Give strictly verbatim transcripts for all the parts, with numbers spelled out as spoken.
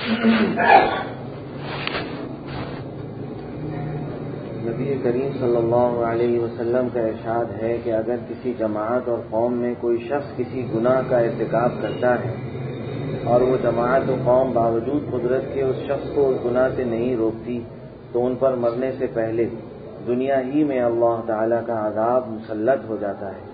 نبی کریم صلی اللہ علیہ وسلم کا ارشاد ہے کہ اگر کسی جماعت اور قوم میں کوئی شخص کسی گناہ کا ارتکاب کرتا ہے اور وہ جماعت و قوم باوجود قدرت کے اس شخص کو اس گناہ سے نہیں روکتی تو ان پر مرنے سے پہلے دنیا ہی میں اللہ تعالی کا عذاب مسلط ہو جاتا ہے۔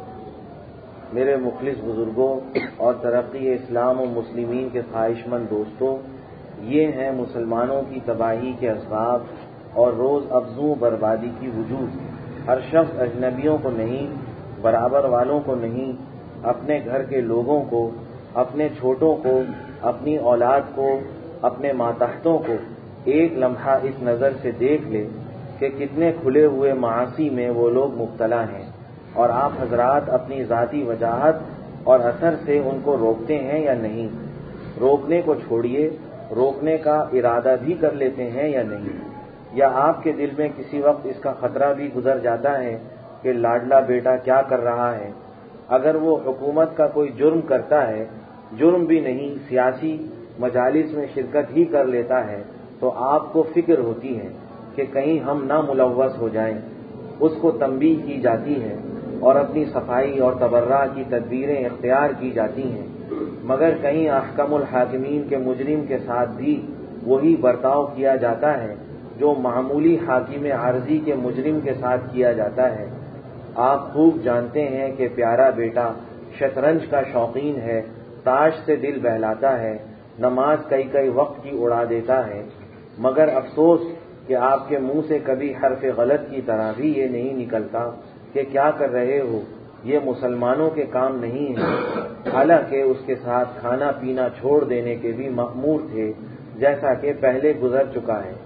میرے مخلص بزرگوں اور ترقی اسلام و مسلمین کے خواہش مند دوستوں، یہ ہیں مسلمانوں کی تباہی کے اسباب اور روز افزوں بربادی کی وجوہ۔ ہر شخص اجنبیوں کو نہیں، برابر والوں کو نہیں، اپنے گھر کے لوگوں کو، اپنے چھوٹوں کو، اپنی اولاد کو، اپنے ماتحتوں کو ایک لمحہ اس نظر سے دیکھ لے کہ کتنے کھلے ہوئے معاصی میں وہ لوگ مبتلا ہیں، اور آپ حضرات اپنی ذاتی وجاہت اور اثر سے ان کو روکتے ہیں یا نہیں؟ روکنے کو چھوڑیے، روکنے کا ارادہ بھی کر لیتے ہیں یا نہیں؟ یا آپ کے دل میں کسی وقت اس کا خطرہ بھی گزر جاتا ہے کہ لاڈلا بیٹا کیا کر رہا ہے؟ اگر وہ حکومت کا کوئی جرم کرتا ہے، جرم بھی نہیں سیاسی مجالس میں شرکت ہی کر لیتا ہے، تو آپ کو فکر ہوتی ہے کہ کہیں ہم نہ ملوث ہو جائیں، اس کو تنبیہ کی جاتی ہے اور اپنی صفائی اور تبرع کی تدبیریں اختیار کی جاتی ہیں، مگر کہیں احکم الحاکمین کے مجرم کے ساتھ بھی وہی برتاؤ کیا جاتا ہے جو معمولی حاکم عارضی کے مجرم کے ساتھ کیا جاتا ہے۔ آپ خوب جانتے ہیں کہ پیارا بیٹا شطرنج کا شوقین ہے، تاش سے دل بہلاتا ہے، نماز کئی کئی وقت کی اڑا دیتا ہے، مگر افسوس کہ آپ کے منہ سے کبھی حرف غلط کی طرح بھی یہ نہیں نکلتا کہ کیا کر رہے ہو، یہ مسلمانوں کے کام نہیں ہے، حالانکہ اس کے ساتھ کھانا پینا چھوڑ دینے کے بھی مأمور تھے، جیسا کہ پہلے گزر چکا ہے۔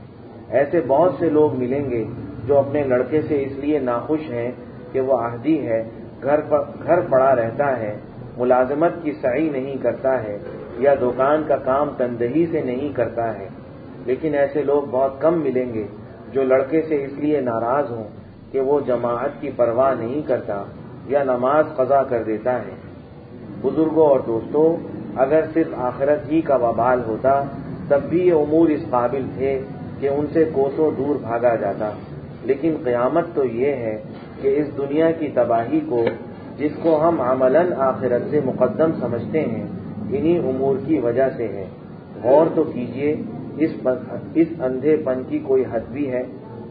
ایسے بہت سے لوگ ملیں گے جو اپنے لڑکے سے اس لیے ناخوش ہیں کہ وہ عہدی ہے، گھر پر گھر پڑا رہتا ہے، ملازمت کی سعی نہیں کرتا ہے، یا دکان کا کام تندہی سے نہیں کرتا ہے، لیکن ایسے لوگ بہت کم ملیں گے جو لڑکے سے اس لیے ناراض ہوں کہ وہ جماعت کی پرواہ نہیں کرتا یا نماز قضا کر دیتا ہے۔ بزرگوں اور دوستوں، اگر صرف آخرت ہی کا وبال ہوتا تب بھی یہ امور اس قابل تھے کہ ان سے کوسوں دور بھاگا جاتا، لیکن قیامت تو یہ ہے کہ اس دنیا کی تباہی کو، جس کو ہم عملاً آخرت سے مقدم سمجھتے ہیں، انہی امور کی وجہ سے ہے۔ غور تو کیجئے، اس اس اندھے پن کی کوئی حد بھی ہے؟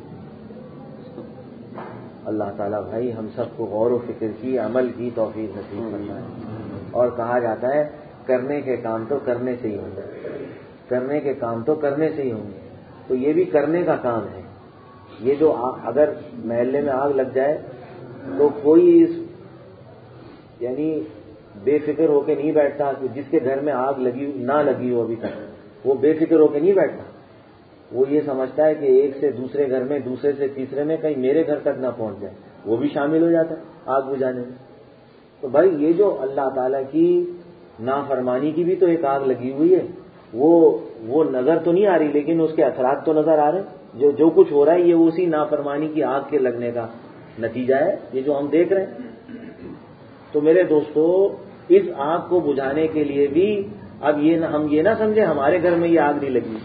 اللہ تعالیٰ بھائی ہم سب کو غور و فکر کی، عمل کی توفیق نصیب فرمائے۔ اور کہا جاتا ہے کرنے کے کام تو کرنے سے ہی ہوں گے، کرنے کے کام تو کرنے سے ہی ہوں گے، تو یہ بھی کرنے کا کام ہے۔ یہ جو اگر محلے میں آگ لگ جائے تو کوئی اس یعنی بے فکر ہو کے نہیں بیٹھتا کہ جس کے گھر میں آگ لگی نہ لگی ہو ابھی تک، وہ بے فکر ہو کے نہیں بیٹھتا، وہ یہ سمجھتا ہے کہ ایک سے دوسرے گھر میں، دوسرے سے تیسرے میں، کہیں میرے گھر تک نہ پہنچ جائے، وہ بھی شامل ہو جاتا ہے آگ بجھانے میں۔ تو بھائی یہ جو اللہ تعالیٰ کی نافرمانی کی بھی تو ایک آگ لگی ہوئی ہے، وہ وہ نظر تو نہیں آ رہی لیکن اس کے اثرات تو نظر آ رہے ہیں۔ جو جو کچھ ہو رہا ہے یہ اسی نافرمانی کی آگ کے لگنے کا نتیجہ ہے، یہ جو ہم دیکھ رہے ہیں۔ تو میرے دوستو، اس آگ کو بجھانے کے لیے بھی اب یہ نہ ہم یہ نہ سمجھیں ہمارے گھر میں یہ آگ نہیں لگی،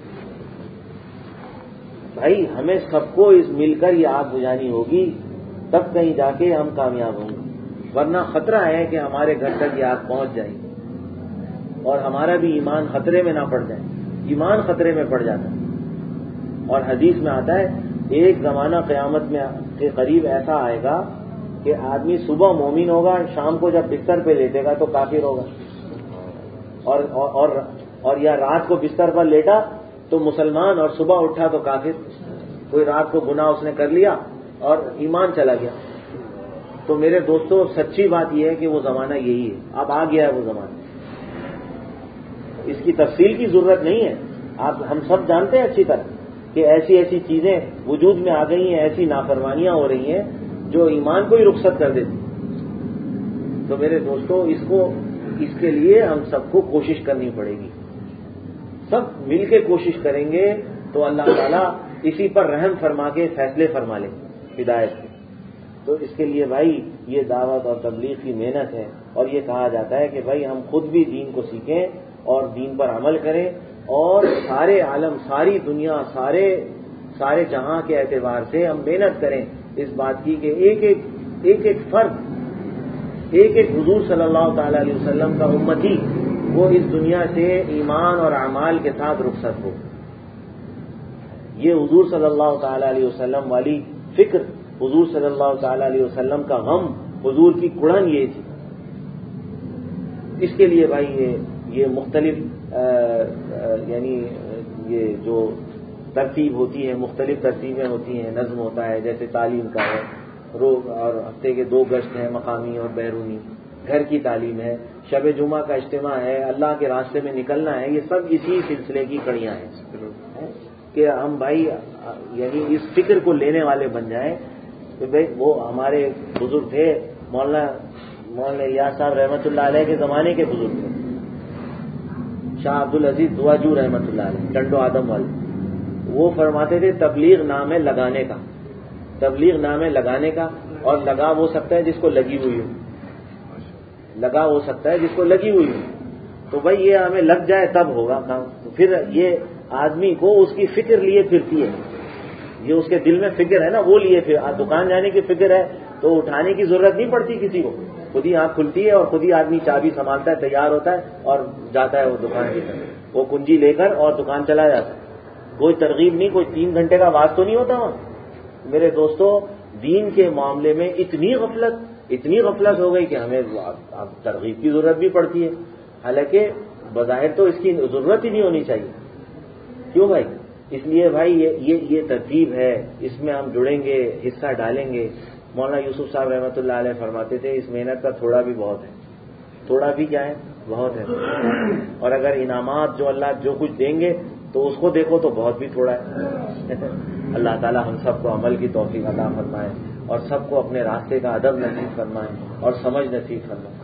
بھائی ہمیں سب کو اس مل کر یہ آگ بجھانی ہوگی، تب کہیں جا کے ہم کامیاب ہوں گے، ورنہ خطرہ ہے کہ ہمارے گھر تک یہ آگ پہنچ جائے اور ہمارا بھی ایمان خطرے میں نہ پڑ جائے۔ ایمان خطرے میں پڑ جاتا ہے، اور حدیث میں آتا ہے ایک زمانہ قیامت میں کے قریب ایسا آئے گا کہ آدمی صبح مومن ہوگا، شام کو جب بستر پہ لیٹے گا تو کافر ہوگا، اور اور اور یا رات کو بستر پر لیٹا تو مسلمان اور صبح اٹھا تو کافر۔ کوئی رات کو گناہ اس نے کر لیا اور ایمان چلا گیا۔ تو میرے دوستو، سچی بات یہ ہے کہ وہ زمانہ یہی ہے، اب آ گیا ہے وہ زمانہ، اس کی تفصیل کی ضرورت نہیں ہے، آپ ہم سب جانتے ہیں اچھی طرح کہ ایسی ایسی چیزیں وجود میں آ گئی ہیں، ایسی نافرمانیاں ہو رہی ہیں جو ایمان کو ہی رخصت کر دیتی۔ تو میرے دوستو، اس کو اس کے لیے ہم سب کو کوشش کرنی پڑے گی، سب مل کے کوشش کریں گے تو اللہ تعالیٰ اسی پر رحم فرما کے فیصلے فرما لیں گے ہدایت کے۔ تو اس کے لیے بھائی یہ دعوت اور تبلیغ کی محنت ہے، اور یہ کہا جاتا ہے کہ بھائی ہم خود بھی دین کو سیکھیں اور دین پر عمل کریں، اور سارے عالم، ساری دنیا، سارے سارے جہاں کے اعتبار سے ہم محنت کریں اس بات کی کہ ایک ایک ایک ایک فرد، ایک ایک حضور صلی اللہ تعالی علیہ وسلم کا امتی وہ اس دنیا سے ایمان اور اعمال کے ساتھ رخصت ہو۔ یہ حضور صلی اللہ تعالی علیہ وسلم والی فکر، حضور صلی اللہ تعالی علیہ وسلم کا غم، حضور کی کڑن یہ تھی۔ اس کے لیے بھائی یہ یہ مختلف آ, آ, یعنی یہ جو ترتیب ہوتی ہے، مختلف ترتیبیں ہوتی ہیں، نظم ہوتا ہے، جیسے تعلیم کا ہے، روز اور ہفتے کے دو گشت ہیں مقامی اور بیرونی، گھر کی تعلیم ہے، شب جمعہ کا اجتماع ہے، اللہ کے راستے میں نکلنا ہے، یہ سب اسی سلسلے کی کڑیاں ہیں کہ ہم بھائی یعنی اس فکر کو لینے والے بن جائیں کہ بھائی وہ ہمارے بزرگ تھے، مولانا مولانا الیاس صاحب رحمۃ اللہ علیہ کے زمانے کے بزرگ تھے، شاہ عبد العزیز دواجو رحمۃ اللہ علیہ، ٹنڈو آدم والے، وہ فرماتے تھے تبلیغ نام ہے لگانے کا، تبلیغ نام ہے لگانے کا، اور لگا وہ سکتا ہے جس کو لگی ہوئی ہو، لگا ہو سکتا ہے جس کو لگی ہوئی ہو، تو بھائی یہ ہمیں لگ جائے تب ہوگا کام۔ پھر یہ آدمی کو اس کی فکر لیے پھرتی ہے، یہ اس کے دل میں فکر ہے نا، وہ لیے پھر دکان جانے کی فکر ہے تو اٹھانے کی ضرورت نہیں پڑتی کسی کو، خود ہی آنکھ کھلتی ہے اور خود ہی آدمی چابی سنبھالتا ہے، تیار ہوتا ہے اور جاتا ہے وہ دکان کی طرف، وہ کنجی لے کر اور دکان چلا جاتا ہے، کوئی ترغیب نہیں، کوئی تین گھنٹے کا واس تو نہیں ہوتا وہاں۔ میرے دوستو، دین کے معاملے میں اتنی غفلت اتنی غفلت ہو گئی کہ ہمیں اب ترغیب کی ضرورت بھی پڑتی ہے، حالانکہ بظاہر تو اس کی ضرورت ہی نہیں ہونی چاہیے۔ کیوں بھائی؟ اس لیے بھائی یہ یہ یہ ترتیب ہے، اس میں ہم جڑیں گے، حصہ ڈالیں گے۔ مولانا یوسف صاحب رحمۃ اللہ علیہ فرماتے تھے اس محنت کا تھوڑا بھی بہت ہے، تھوڑا بھی کیا ہے؟ بہت ہے، اور اگر انعامات جو اللہ جو کچھ دیں گے تو اس کو دیکھو تو بہت بھی تھوڑا ہے۔ اللہ تعالی ہم سب کو عمل کی توفیق عطا فرمائے اور سب کو اپنے راستے کا ادب نصیب فرمائے اور سمجھ نصیب فرمائے۔